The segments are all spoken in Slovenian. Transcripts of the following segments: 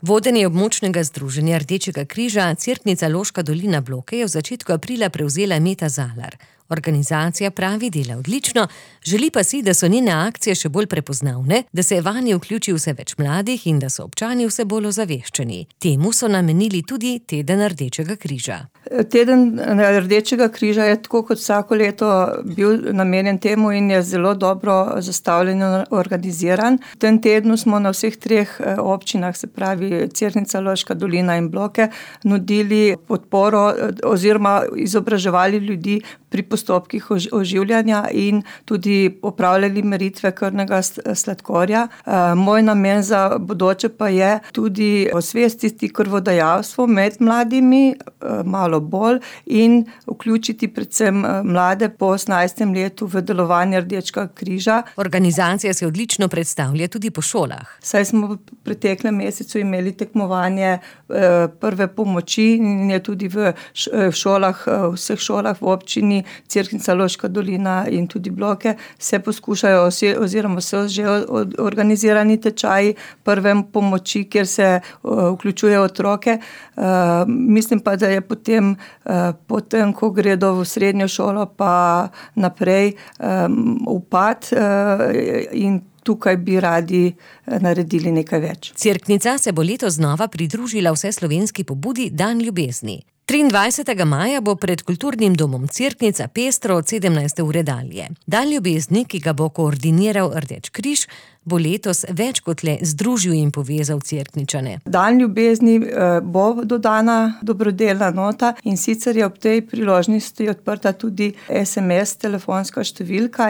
Vodenje območnega združenja Rdečega križa Cerknica Loška dolina Bloke je v začetku aprila prevzela Meta Zalar. Organizacija pravi, dela odlično, želi pa si, da so njene akcije še bolj prepoznavne, da se je vanje vključi vse več mladih in da so občani vse bolj ozaveščeni. Temu so namenili tudi Teden Rdečega križa. Teden Rdečega križa je tako kot vsako leto bil namenjen temu in je zelo dobro zastavljen in organiziran. V tem tednu smo na vseh treh občinah, se pravi Cerknica, Loška dolina in Bloke, nudili podporo oziroma izobraževali ljudi pri postopkih oživljanja in tudi opravljali meritve krvnega sladkorja. Moj namen za bodoče pa je tudi osvestiti krvodajalstvo med mladimi, malo bolj, in vključiti predvsem mlade po 18. letu v delovanje Rdečega križa. Organizacija se odlično predstavlja tudi po šolah. Saj smo v preteklem mesecu imeli tekmovanje prve pomoči in je tudi v šolah, vseh šolah v občini Cerknica, Loška dolina in tudi Bloke se poskušajo oziroma so že organizirani tečaji prve pomoči, kjer se vključuje otroke. Mislim pa, da je potem, ko gredo v srednjo šolo pa naprej, upad in tukaj bi radi naredili nekaj več. Cerknica se bo letos znova pridružila vseslovenski pobudi Dan ljubezni. 23. maja bo pred Kulturnim domom Cerknica pestro od 17. ure dalje. Dan ljubezni, ki ga bo koordiniral Rdeč križ, bo letos več kot le združil in povezal Cerkničane. Dan ljubezni bo dodana dobrodelna nota in sicer je ob tej priložnosti odprta tudi SMS telefonska številka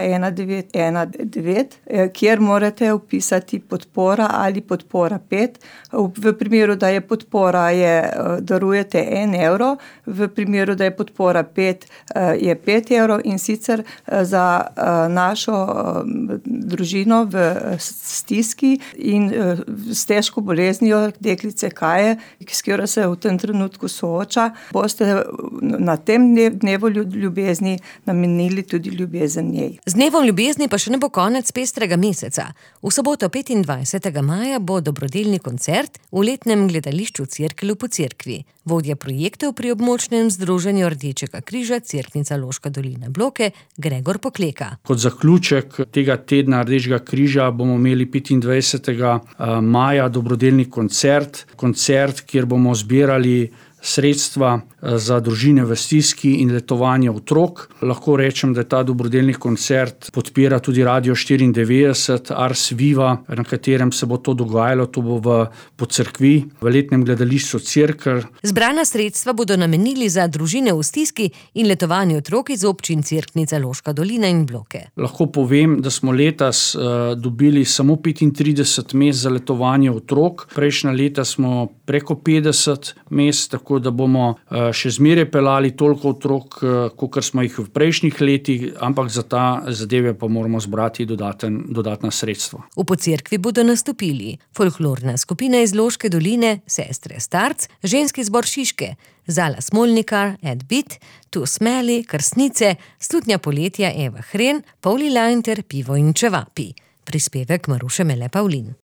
1919, kjer morate vpisati podpora ali podpora 5. V primeru, da je podpora, darujete 1 evro, v primeru, da je podpora 5, je 5 evrov in sicer za našo družino v stiski in s težko boleznijo deklice Kaje, s katero se v tem trenutku sooča, boste na tem dnevu ljubezni namenili tudi ljubezen njej. Z dnevom ljubezni pa še ne bo konec pestrega meseca. V soboto 25. maja bo dobrodelni koncert v letnem gledališču Cerkelj po Cerkvi. Vodja projektov pri območnem združenju Rdečega križa Cerknica Loška dolina Bloke Gregor Pokleka. Kot zaključek tega tedna Rdečega križa bomo imeli 25. maja dobrodelni koncert, kjer bomo zbirali sredstva za družine v stiski in letovanje otrok. Lahko rečem, da ta dobrodelni koncert podpira tudi Radio 94, Ars Viva, na katerem se bo to dogajalo, to bo v Pocerkvi, v letnem gledališču Cerkelj. Zbrana sredstva bodo namenili za družine v stiski in letovanje otrok iz občin Cerknica, Loška dolina in Bloke. Lahko povem, da smo letos dobili samo 35 mest za letovanje otrok. Prejšnja leta smo preko 50 mest, tako da bomo še zmeraj peljali toliko otrok, kakor smo jih v prejšnjih letih, ampak za ta zadeve pa moramo zbrati dodatna sredstva. V Pocerkvi bodo nastopili folklorna skupina iz Loške doline, Sestre Starc, ženski zbor Šiške, Zala Smolnikar, Ed Bit, Tu Smeli, Krstnice, Slutnja poletja Eva Hren, Pavli Lajn ter Pivo in čevapi. Prispevek Maruše Mele Pavlin.